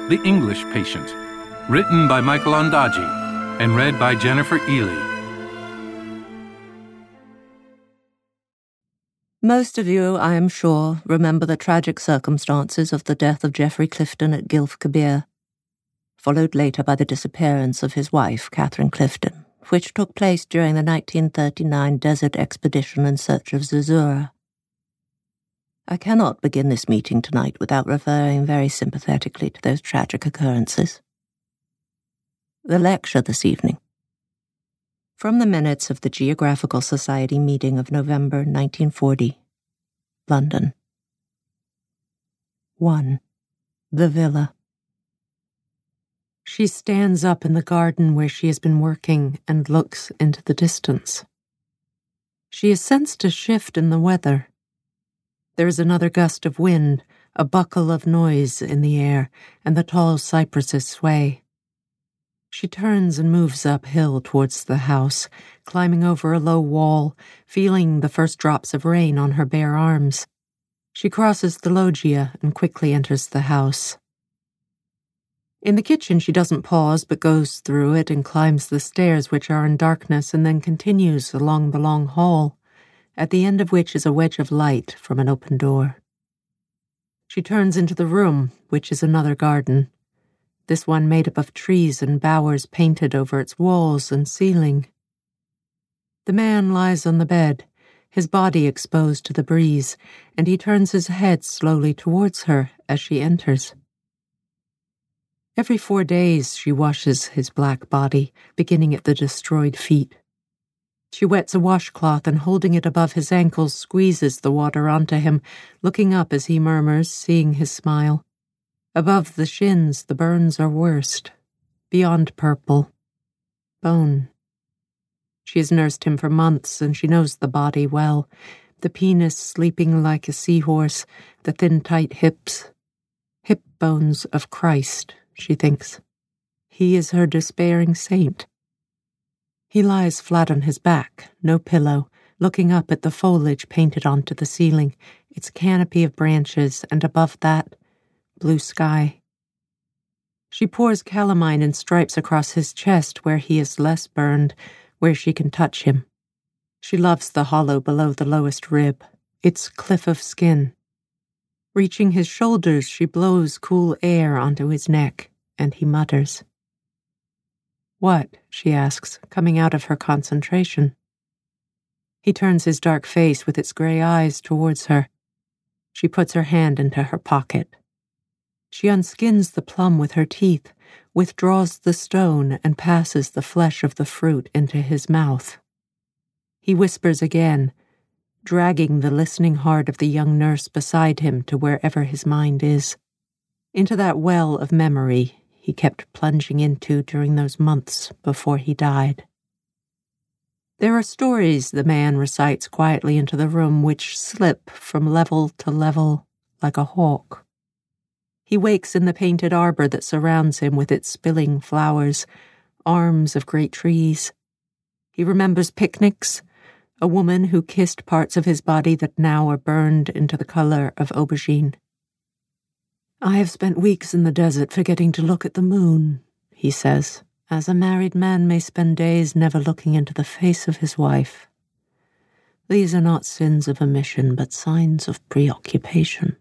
The English Patient, written by Michael Ondaatje and read by Jennifer Ely. Most of you, I am sure, remember the tragic circumstances of the death of Geoffrey Clifton at Gilf Kebir, followed later by the disappearance of his wife, Catherine Clifton, which took place during the 1939 desert expedition in search of Zazura. I cannot begin this meeting tonight without referring very sympathetically to those tragic occurrences. The lecture this evening. From the minutes of the Geographical Society meeting of November 1940, London. 1. The Villa. She stands up in the garden where she has been working and looks into the distance. She has sensed a shift in the weather. There is another gust of wind, a buckle of noise in the air, and the tall cypresses sway. She turns and moves uphill towards the house, climbing over a low wall, feeling the first drops of rain on her bare arms. She crosses the loggia and quickly enters the house. In the kitchen she doesn't pause but goes through it and climbs the stairs which are in darkness and then continues along the long hall, at the end of which is a wedge of light from an open door. She turns into the room, which is another garden, this one made up of trees and bowers painted over its walls and ceiling. The man lies on the bed, his body exposed to the breeze, and he turns his head slowly towards her as she enters. Every 4 days she washes his black body, beginning at the destroyed feet. She wets a washcloth and holding it above his ankles squeezes the water onto him, looking up as he murmurs, seeing his smile. Above the shins the burns are worst, beyond purple. Bone. She has nursed him for months and she knows the body well, the penis sleeping like a seahorse, the thin tight hips. Hip bones of Christ, she thinks. He is her despairing saint. He lies flat on his back, no pillow, looking up at the foliage painted onto the ceiling, its canopy of branches, and above that, blue sky. She pours calamine in stripes across his chest where he is less burned, where she can touch him. She loves the hollow below the lowest rib, its cliff of skin. Reaching his shoulders, she blows cool air onto his neck, and he mutters. "What?" she asks, coming out of her concentration. He turns his dark face with its grey eyes towards her. She puts her hand into her pocket. She unskins the plum with her teeth, withdraws the stone, and passes the flesh of the fruit into his mouth. He whispers again, dragging the listening heart of the young nurse beside him to wherever his mind is, into that well of memory he kept plunging into during those months before he died. There are stories the man recites quietly into the room which slip from level to level like a hawk. He wakes in the painted arbor that surrounds him with its spilling flowers, arms of great trees. He remembers picnics, a woman who kissed parts of his body that now are burned into the color of aubergine. "I have spent weeks in the desert forgetting to look at the moon," he says, as a married man may spend days never looking into the face of his wife. These are not sins of omission, but signs of preoccupation.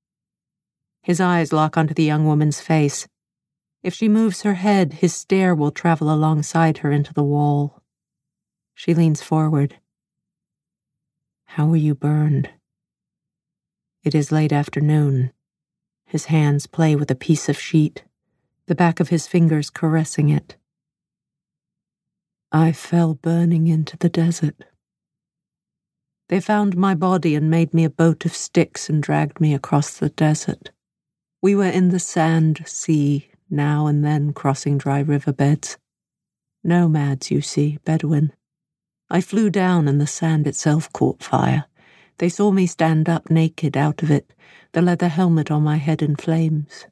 His eyes lock onto the young woman's face. If she moves her head, his stare will travel alongside her into the wall. She leans forward. "How were you burned?" It is late afternoon. His hands play with a piece of sheet, the back of his fingers caressing it. "I fell burning into the desert. They found my body and made me a boat of sticks and dragged me across the desert. We were in the sand sea, now and then crossing dry riverbeds. Nomads, you see, Bedouin. I flew down and the sand itself caught fire. They saw me stand up naked out of it, the leather helmet on my head in flames.